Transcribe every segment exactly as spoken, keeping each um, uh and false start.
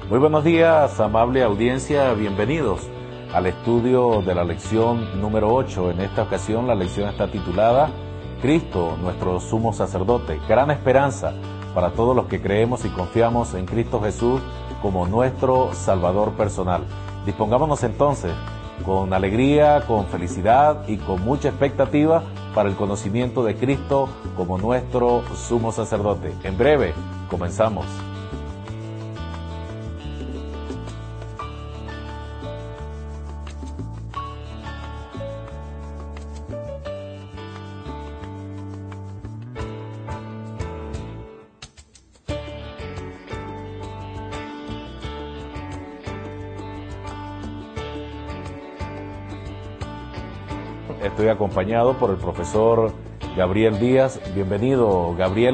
Muy buenos días, amable audiencia, bienvenidos al estudio de la lección número ocho. En esta ocasión la lección está titulada Cristo, nuestro sumo sacerdote, gran esperanza para todos los que creemos y confiamos en Cristo Jesús como nuestro Salvador personal. Dispongámonos entonces con alegría, con felicidad y con mucha expectativa para el conocimiento de Cristo como nuestro sumo sacerdote. En breve, comenzamos. Estoy acompañado por el profesor Gabriel Díaz. Bienvenido, Gabriel.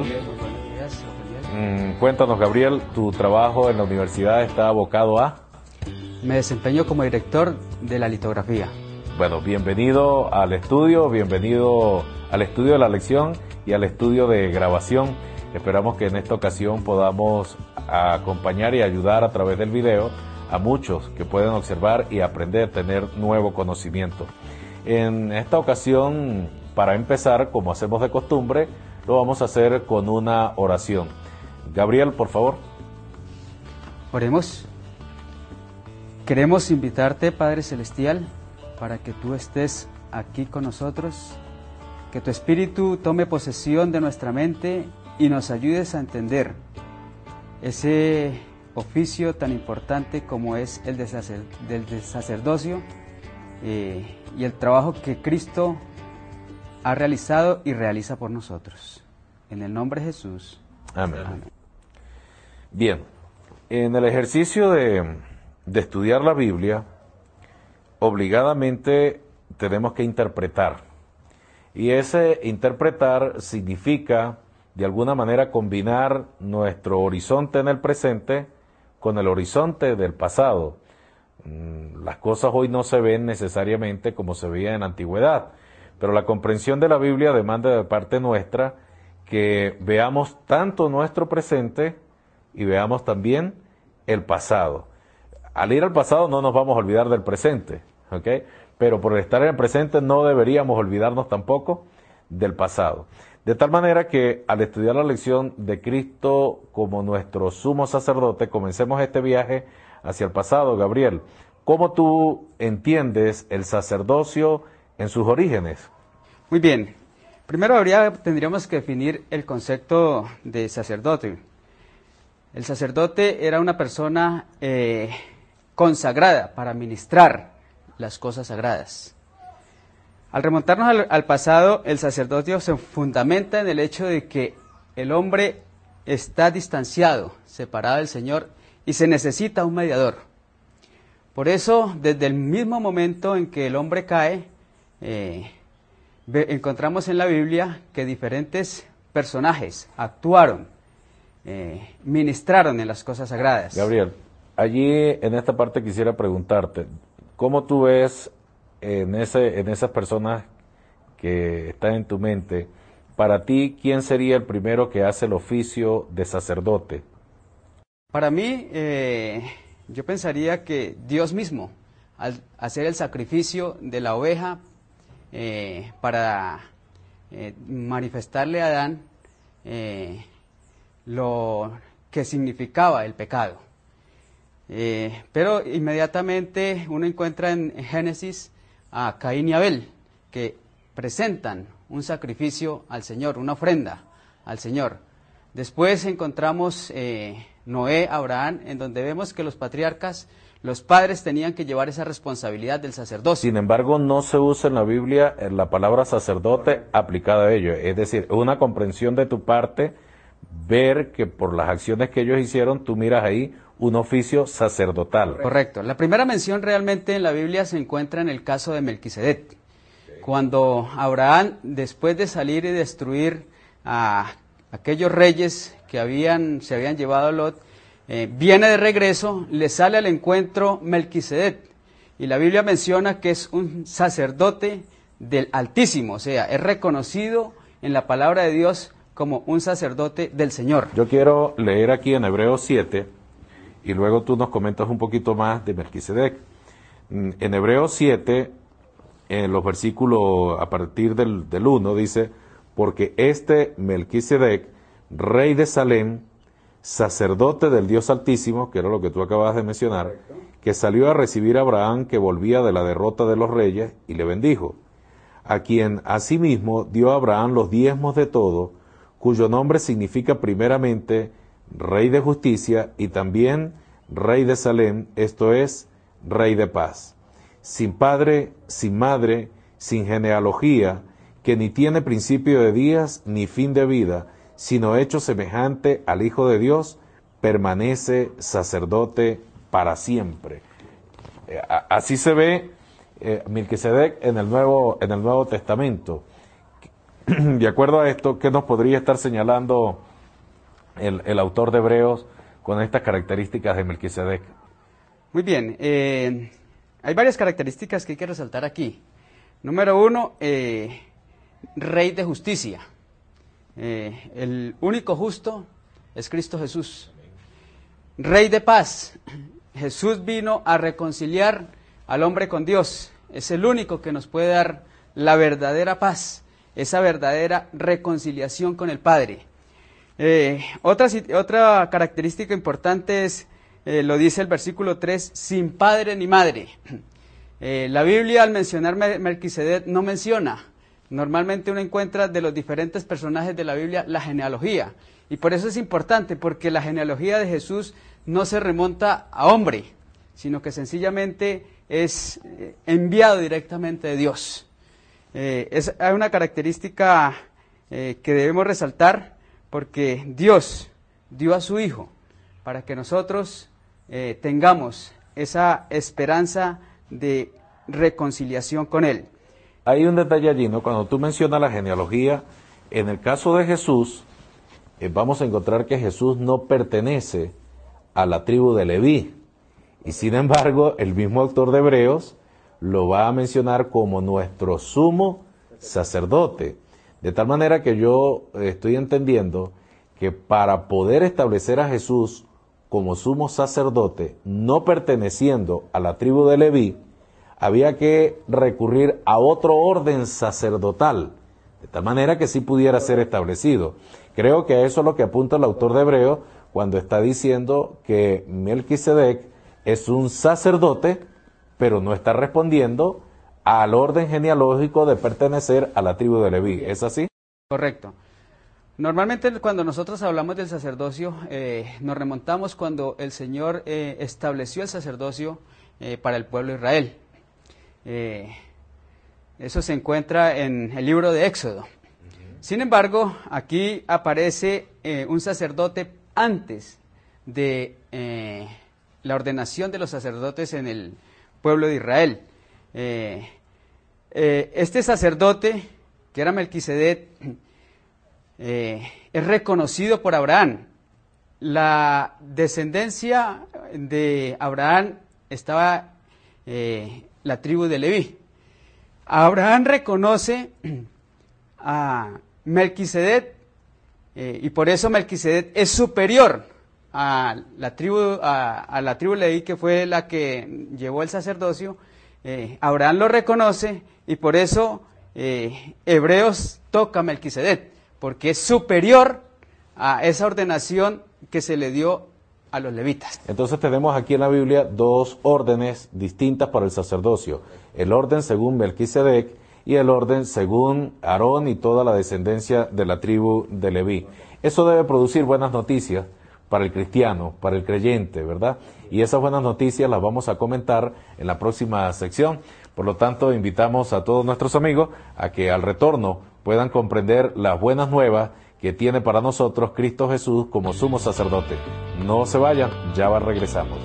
Mm, cuéntanos, Gabriel, tu trabajo en la universidad está abocado a... Me desempeño como director de la litografía. Bueno, bienvenido al estudio, bienvenido al estudio de la lección y al estudio de grabación. Esperamos que en esta ocasión podamos acompañar y ayudar a través del video a muchos que pueden observar y aprender, tener nuevo conocimiento. En esta ocasión, para empezar, como hacemos de costumbre, lo vamos a hacer con una oración. Gabriel, por favor. Oremos. Queremos invitarte, Padre Celestial, para que tú estés aquí con nosotros, que tu Espíritu tome posesión de nuestra mente y nos ayudes a entender ese oficio tan importante como es el de sacer, del de sacerdocio, eh, y el trabajo que Cristo ha realizado y realiza por nosotros. En el nombre de Jesús. Amén. Amén. Bien, en el ejercicio de, de estudiar la Biblia, obligadamente tenemos que interpretar. Y ese interpretar significa, de alguna manera, combinar nuestro horizonte en el presente con el horizonte del pasado. Las cosas hoy no se ven necesariamente como se veía en la antigüedad, pero la comprensión de la Biblia demanda de parte nuestra que veamos tanto nuestro presente y veamos también el pasado. Al ir al pasado no nos vamos a olvidar del presente, ¿ok? Pero por estar en el presente no deberíamos olvidarnos tampoco del pasado. De tal manera que al estudiar la lección de Cristo como nuestro sumo sacerdote, comencemos este viaje hacia el pasado. Gabriel, ¿cómo tú entiendes el sacerdocio en sus orígenes? Muy bien. Primero habría, tendríamos que definir el concepto de sacerdote. El sacerdote era una persona eh, consagrada para ministrar las cosas sagradas. Al remontarnos al, al pasado, el sacerdocio se fundamenta en el hecho de que el hombre está distanciado, separado del Señor, y se necesita un mediador. Por eso, desde el mismo momento en que el hombre cae, eh, ve, encontramos en la Biblia que diferentes personajes actuaron, eh, ministraron en las cosas sagradas. Gabriel, allí en esta parte quisiera preguntarte, ¿cómo tú ves en, ese, en esas personas que están en tu mente, para ti, quién sería el primero que hace el oficio de sacerdote? Para mí, eh, yo pensaría que Dios mismo, al hacer el sacrificio de la oveja eh, para eh, manifestarle a Adán eh, lo que significaba el pecado. Eh, pero inmediatamente uno encuentra en Génesis a Caín y Abel, que presentan un sacrificio al Señor, una ofrenda al Señor. Después encontramos eh, Noé, Abraham, en donde vemos que los patriarcas, los padres tenían que llevar esa responsabilidad del sacerdocio. Sin embargo, no se usa en la Biblia la palabra sacerdote aplicada a ello. Es decir, una comprensión de tu parte, ver que por las acciones que ellos hicieron, tú miras ahí un oficio sacerdotal. Correcto. La primera mención realmente en la Biblia se encuentra en el caso de Melquisedec. Cuando Abraham, después de salir y destruir a aquellos reyes que habían, se habían llevado a Lot, eh, viene de regreso, le sale al encuentro Melquisedec, y la Biblia menciona que es un sacerdote del Altísimo, o sea, es reconocido en la palabra de Dios como un sacerdote del Señor. Yo quiero leer aquí en Hebreos siete, y luego tú nos comentas un poquito más de Melquisedec. En Hebreos siete, en los versículos a partir del, del uno, dice, porque este Melquisedec, rey de Salem, sacerdote del Dios Altísimo, que era lo que tú acabas de mencionar, que salió a recibir a Abraham, que volvía de la derrota de los reyes, y le bendijo, a quien asimismo dio a Abraham los diezmos de todo, cuyo nombre significa primeramente Rey de Justicia y también Rey de Salem, esto es, Rey de Paz, sin padre, sin madre, sin genealogía, que ni tiene principio de días ni fin de vida, sino hecho semejante al Hijo de Dios, permanece sacerdote para siempre. Así se ve eh, Melquisedec en el Nuevo, en el Nuevo Testamento. De acuerdo a esto, ¿qué nos podría estar señalando el, el autor de Hebreos con estas características de Melquisedec? Muy bien, eh, hay varias características que hay que resaltar aquí. Número uno, eh, Rey de Justicia. Eh, el único justo es Cristo Jesús. Rey de Paz. Jesús vino a reconciliar al hombre con Dios. Es el único que nos puede dar la verdadera paz, esa verdadera reconciliación con el Padre. Eh, otra, otra característica importante es, eh, lo dice el versículo tres, sin padre ni madre. Eh, la Biblia, al mencionar Melquisedec, no menciona. Normalmente uno encuentra de los diferentes personajes de la Biblia la genealogía. Y por eso es importante, porque la genealogía de Jesús no se remonta a hombre, sino que sencillamente es enviado directamente de Dios. Eh, es, hay una característica eh, que debemos resaltar, porque Dios dio a su Hijo para que nosotros eh, tengamos esa esperanza de reconciliación con Él. Hay un detalle allí, ¿no? Cuando tú mencionas la genealogía, en el caso de Jesús, eh, vamos a encontrar que Jesús no pertenece a la tribu de Leví. Y sin embargo, el mismo autor de Hebreos lo va a mencionar como nuestro sumo sacerdote. De tal manera que yo estoy entendiendo que para poder establecer a Jesús como sumo sacerdote, no perteneciendo a la tribu de Leví, había que recurrir a otro orden sacerdotal, de tal manera que sí pudiera ser establecido. Creo que a eso es lo que apunta el autor de Hebreos cuando está diciendo que Melquisedec es un sacerdote, pero no está respondiendo al orden genealógico de pertenecer a la tribu de Leví. ¿Es así? Correcto. Normalmente cuando nosotros hablamos del sacerdocio, eh, nos remontamos cuando el Señor eh, estableció el sacerdocio eh, para el pueblo de Israel. Eh, eso se encuentra en el libro de Éxodo. Uh-huh. Sin embargo, aquí aparece eh, un sacerdote antes de eh, la ordenación de los sacerdotes en el pueblo de Israel. Eh, eh, este sacerdote, que era Melquisedec, eh, es reconocido por Abraham. La descendencia de Abraham estaba eh, la tribu de Leví. Abraham reconoce a Melquisedec eh, y por eso Melquisedec es superior a la tribu a, a la tribu de Leví, que fue la que llevó el sacerdocio. Eh, Abraham lo reconoce y por eso eh, Hebreos toca a Melquisedec, porque es superior a esa ordenación que se le dio a los levitas. Entonces tenemos aquí en la Biblia dos órdenes distintas para el sacerdocio: el orden según Melquisedec y el orden según Aarón y toda la descendencia de la tribu de Leví. Eso debe producir buenas noticias para el cristiano, para el creyente, ¿verdad? Y esas buenas noticias las vamos a comentar en la próxima sección. Por lo tanto, invitamos a todos nuestros amigos a que al retorno puedan comprender las buenas nuevas que tiene para nosotros Cristo Jesús como sumo sacerdote. No se vayan, ya regresamos.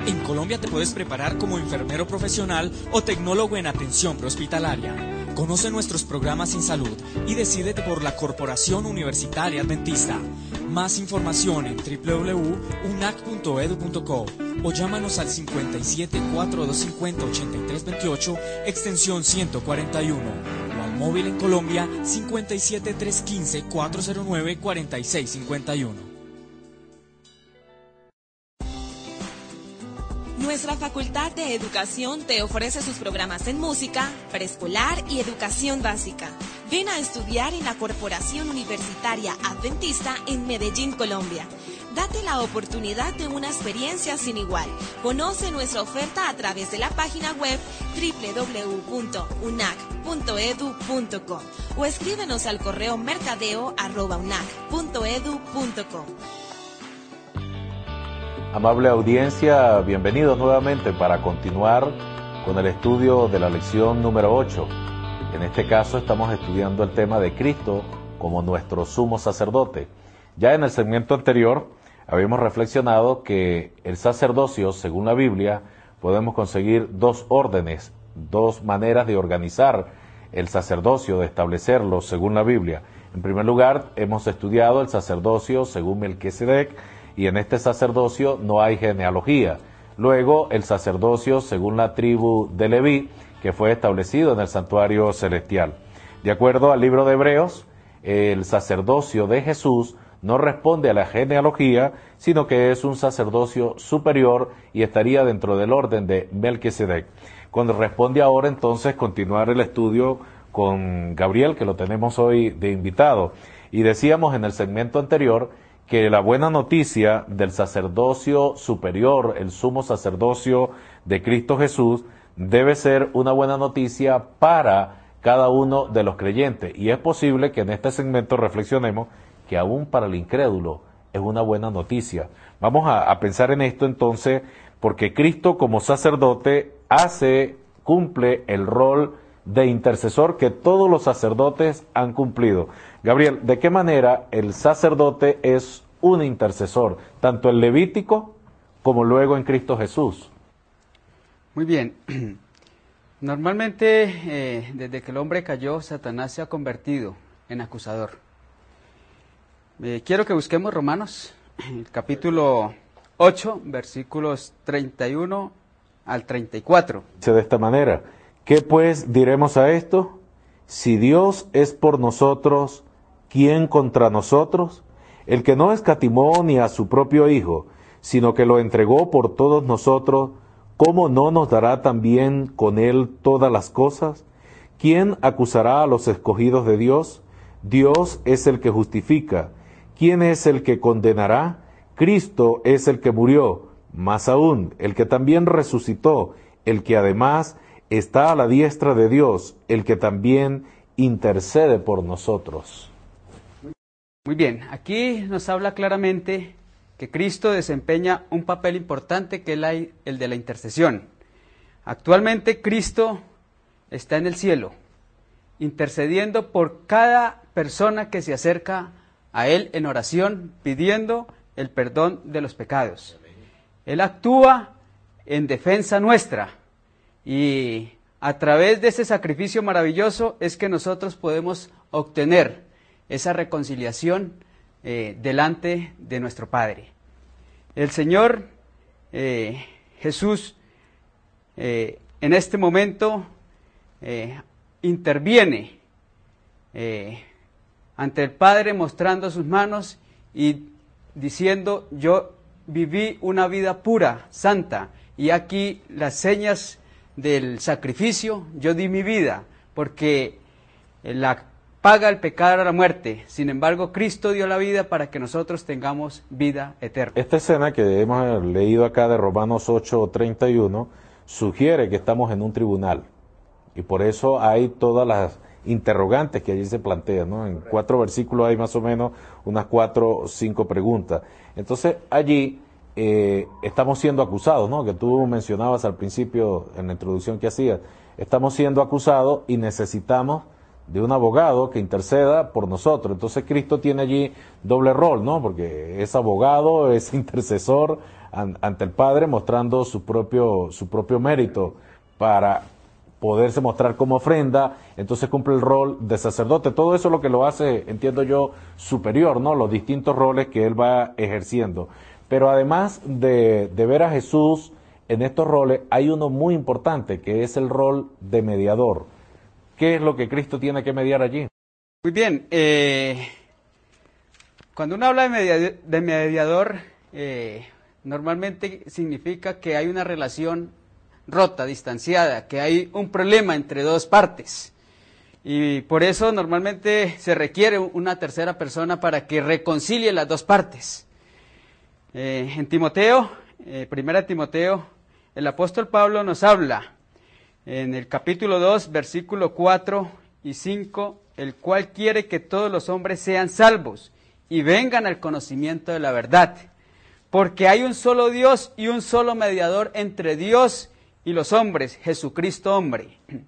En Colombia te puedes preparar como enfermero profesional o tecnólogo en atención prehospitalaria. Conoce nuestros programas en salud y decídete por la Corporación Universitaria Adventista. Más información en doble u doble u doble u punto u n a c punto e d u punto co o llámanos al cincuenta y siete, cuarenta y dos cincuenta, ochenta y tres veintiocho, extensión ciento cuarenta y uno, o al móvil en Colombia cincuenta y siete, trescientos quince, cuatrocientos nueve, cuarenta y seis cincuenta y uno. Nuestra Facultad de Educación te ofrece sus programas en música, preescolar y educación básica. Ven a estudiar en la Corporación Universitaria Adventista en Medellín, Colombia. Date la oportunidad de una experiencia sin igual. Conoce nuestra oferta a través de la página web doble u doble u doble u punto u n a c punto e d u punto com o escríbenos al correo mercadeo arroba u n a c punto e d u punto com. Amable audiencia, bienvenidos nuevamente para continuar con el estudio de la lección número ocho. En este caso estamos estudiando el tema de Cristo como nuestro sumo sacerdote. Ya en el segmento anterior habíamos reflexionado que el sacerdocio, según la Biblia, podemos conseguir dos órdenes, dos maneras de organizar el sacerdocio, de establecerlo según la Biblia. En primer lugar, hemos estudiado el sacerdocio según Melquisedec, y en este sacerdocio no hay genealogía. Luego, el sacerdocio según la tribu de Leví, que fue establecido en el santuario celestial. De acuerdo al libro de Hebreos, el sacerdocio de Jesús no responde a la genealogía, sino que es un sacerdocio superior y estaría dentro del orden de Melquisedec. Cuando responde ahora, entonces, continuar el estudio con Gabriel, que lo tenemos hoy de invitado. Y decíamos en el segmento anterior que la buena noticia del sacerdocio superior, el sumo sacerdocio de Cristo Jesús, debe ser una buena noticia para cada uno de los creyentes. Y es posible que en este segmento reflexionemos que aún para el incrédulo es una buena noticia. Vamos a, a pensar en esto entonces, porque Cristo como sacerdote hace, cumple el rol de intercesor que todos los sacerdotes han cumplido. Gabriel, ¿de qué manera el sacerdote es un intercesor, tanto en Levítico como luego en Cristo Jesús? Muy bien. Normalmente, eh, desde que el hombre cayó, Satanás se ha convertido en acusador. Eh, quiero que busquemos Romanos, el capítulo ocho, versículos treinta y uno al treinta y cuatro. Dice de esta manera: ¿qué pues diremos a esto? Si Dios es por nosotros, ¿quién contra nosotros? El que no escatimó ni a su propio Hijo, sino que lo entregó por todos nosotros, ¿cómo no nos dará también con él todas las cosas? ¿Quién acusará a los escogidos de Dios? Dios es el que justifica. ¿Quién es el que condenará? Cristo es el que murió, más aún, el que también resucitó, el que además está a la diestra de Dios, el que también intercede por nosotros. Muy bien, aquí nos habla claramente que Cristo desempeña un papel importante, que es la, el de la intercesión. Actualmente Cristo está en el cielo, intercediendo por cada persona que se acerca a Él en oración, pidiendo el perdón de los pecados. Él actúa en defensa nuestra, y a través de ese sacrificio maravilloso es que nosotros podemos obtener esa reconciliación eh, delante de nuestro Padre. El Señor eh, Jesús eh, en este momento eh, interviene eh, ante el Padre, mostrando sus manos y diciendo: yo viví una vida pura, santa, y aquí las señas del sacrificio. Yo di mi vida, porque la paga el pecado a la muerte. Sin embargo, Cristo dio la vida para que nosotros tengamos vida eterna. Esta escena que hemos leído acá de Romanos ocho treinta y uno sugiere que estamos en un tribunal, y por eso hay todas las interrogantes que allí se plantean, ¿no? En cuatro versículos hay más o menos unas cuatro o cinco preguntas. Entonces allí eh, estamos siendo acusados, ¿no? Que tú mencionabas al principio en la introducción que hacías. Estamos siendo acusados y necesitamos de un abogado que interceda por nosotros. Entonces Cristo tiene allí doble rol, ¿no? Porque es abogado, es intercesor an, ante el Padre mostrando su propio, su propio mérito para poderse mostrar como ofrenda, entonces cumple el rol de sacerdote. Todo eso es lo que lo hace, entiendo yo, superior, ¿no? Los distintos roles que él va ejerciendo. Pero además de, de ver a Jesús en estos roles, hay uno muy importante, que es el rol de mediador. ¿Qué es lo que Cristo tiene que mediar allí? Muy bien, eh, cuando uno habla de, media, de mediador, eh, normalmente significa que hay una relación rota, distanciada, que hay un problema entre dos partes. Y por eso normalmente se requiere una tercera persona para que reconcilie las dos partes. Eh, en Timoteo, eh, primera Timoteo, el apóstol Pablo nos habla en el capítulo dos, versículo cuatro y cinco, el cual quiere que todos los hombres sean salvos y vengan al conocimiento de la verdad. Porque hay un solo Dios y un solo mediador entre Dios y los hombres, Jesucristo hombre.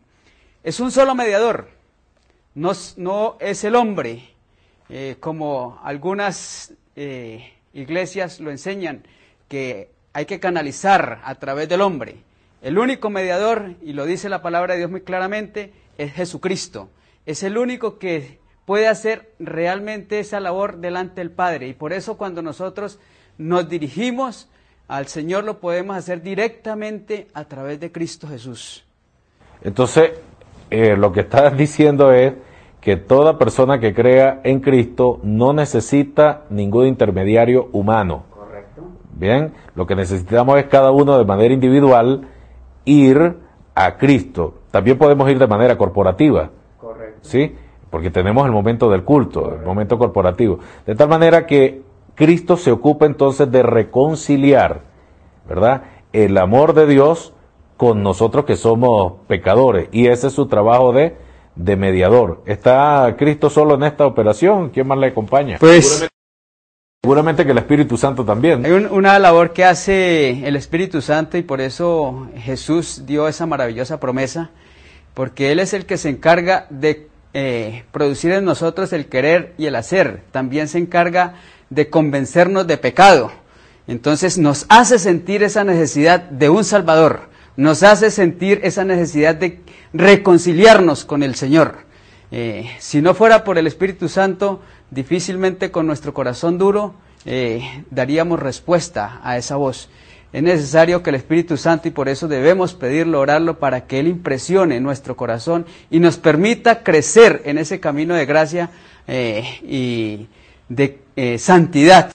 Es un solo mediador, no, no es el hombre, eh, como algunas eh, iglesias lo enseñan, que hay que canalizar a través del hombre. El único mediador, y lo dice la palabra de Dios muy claramente, es Jesucristo. Es el único que puede hacer realmente esa labor delante del Padre. Y por eso cuando nosotros nos dirigimos al Señor, lo podemos hacer directamente a través de Cristo Jesús. Entonces, eh, lo que estás diciendo es que toda persona que crea en Cristo no necesita ningún intermediario humano. Correcto. Bien, lo que necesitamos es cada uno de manera individual ir a Cristo. También podemos ir de manera corporativa. Correcto. ¿Sí? Porque tenemos el momento del culto, correcto, el momento corporativo. De tal manera que Cristo se ocupa entonces de reconciliar, ¿verdad?, el amor de Dios con nosotros que somos pecadores. Y ese es su trabajo de, de mediador. ¿Está Cristo solo en esta operación? ¿Quién más le acompaña? Pues Seguramente, seguramente que el Espíritu Santo también. Hay un, una labor que hace el Espíritu Santo, y por eso Jesús dio esa maravillosa promesa, porque Él es el que se encarga de eh, producir en nosotros el querer y el hacer. También se encarga de convencernos de pecado. Entonces nos hace sentir esa necesidad de un Salvador, nos hace sentir esa necesidad de reconciliarnos con el Señor. Eh, si no fuera por el Espíritu Santo, difícilmente con nuestro corazón duro eh, daríamos respuesta a esa voz. Es necesario que el Espíritu Santo, y por eso debemos pedirlo, orarlo, para que Él impresione nuestro corazón y nos permita crecer en ese camino de gracia eh, y de eh, santidad.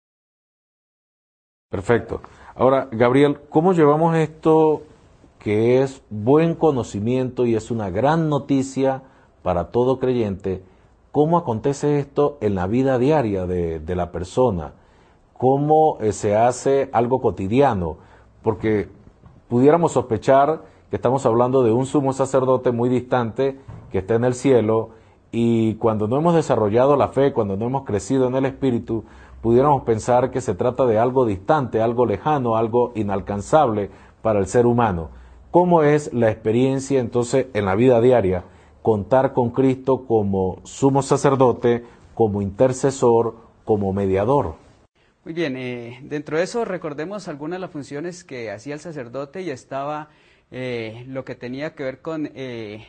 Perfecto. Ahora, Gabriel, ¿cómo llevamos esto que es buen conocimiento y es una gran noticia para todo creyente? ¿Cómo acontece esto en la vida diaria de, de la persona? ¿Cómo eh, se hace algo cotidiano? Porque pudiéramos sospechar que estamos hablando de un sumo sacerdote muy distante que está en el cielo, y cuando no hemos desarrollado la fe, cuando no hemos crecido en el Espíritu, pudiéramos pensar que se trata de algo distante, algo lejano, algo inalcanzable para el ser humano. ¿Cómo es la experiencia entonces en la vida diaria contar con Cristo como sumo sacerdote, como intercesor, como mediador? Muy bien, eh, dentro de eso recordemos algunas de las funciones que hacía el sacerdote, y estaba eh, lo que tenía que ver con eh,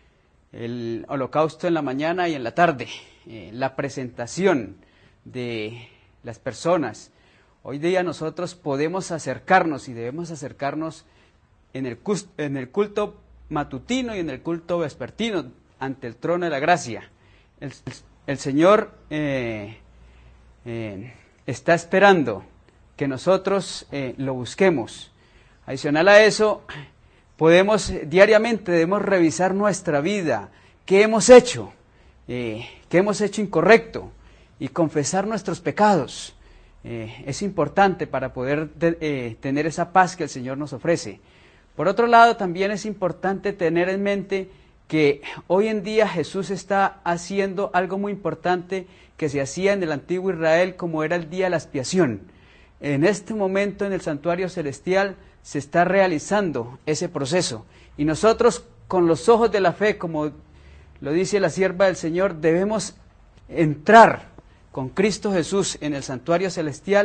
el holocausto en la mañana y en la tarde, eh, la presentación de las personas. Hoy día nosotros podemos acercarnos, y debemos acercarnos en el, en el culto matutino y en el culto vespertino ante el trono de la gracia. El, el Señor eh, eh, está esperando que nosotros eh, lo busquemos. Adicional a eso, podemos diariamente, debemos revisar nuestra vida, qué hemos hecho, eh, qué hemos hecho incorrecto, y confesar nuestros pecados. Eh, es importante para poder de, eh, tener esa paz que el Señor nos ofrece. Por otro lado, también es importante tener en mente que hoy en día Jesús está haciendo algo muy importante que se hacía en el antiguo Israel, como era el día de la expiación. En este momento en el santuario celestial se está realizando ese proceso, y nosotros con los ojos de la fe, como lo dice la sierva del Señor, debemos entrar con Cristo Jesús en el santuario celestial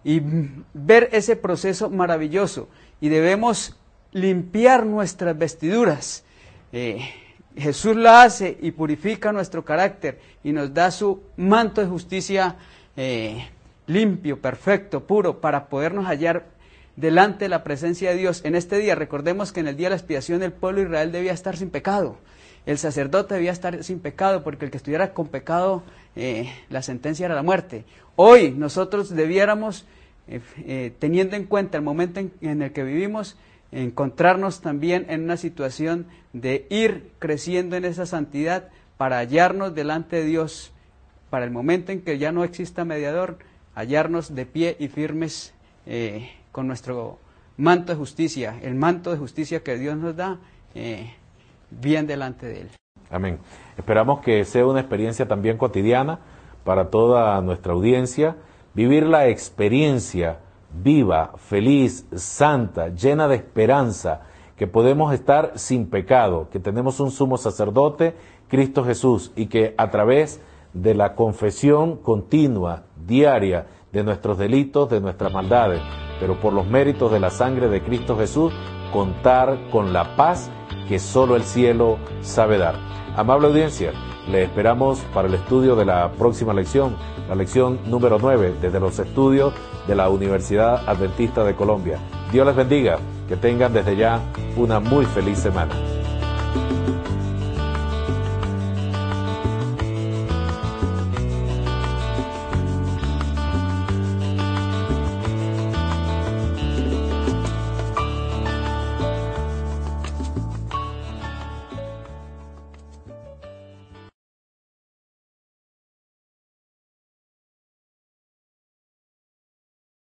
y ver ese proceso maravilloso. Y debemos limpiar nuestras vestiduras. Eh, Jesús lo hace y purifica nuestro carácter y nos da su manto de justicia eh, limpio, perfecto, puro, para podernos hallar delante de la presencia de Dios. En este día, recordemos que en el día de la expiación el pueblo de Israel debía estar sin pecado. El sacerdote debía estar sin pecado, porque el que estuviera con pecado, eh, la sentencia era la muerte. Hoy nosotros debiéramos, eh, eh, teniendo en cuenta el momento en, en el que vivimos, encontrarnos también en una situación de ir creciendo en esa santidad para hallarnos delante de Dios, para el momento en que ya no exista mediador, hallarnos de pie y firmes eh, con nuestro manto de justicia, el manto de justicia que Dios nos da, eh, bien delante de Él. Amén. Esperamos que sea una experiencia también cotidiana para toda nuestra audiencia, vivir la experiencia viva, feliz, santa, llena de esperanza, que podemos estar sin pecado, que tenemos un sumo sacerdote, Cristo Jesús, y que a través de la confesión continua, diaria, de nuestros delitos, de nuestras maldades, pero por los méritos de la sangre de Cristo Jesús, contar con la paz que solo el cielo sabe dar. Amable audiencia, le esperamos para el estudio de la próxima lección, la lección número nueve, desde los estudios de la Universidad Adventista de Colombia. Dios les bendiga, que tengan desde ya una muy feliz semana.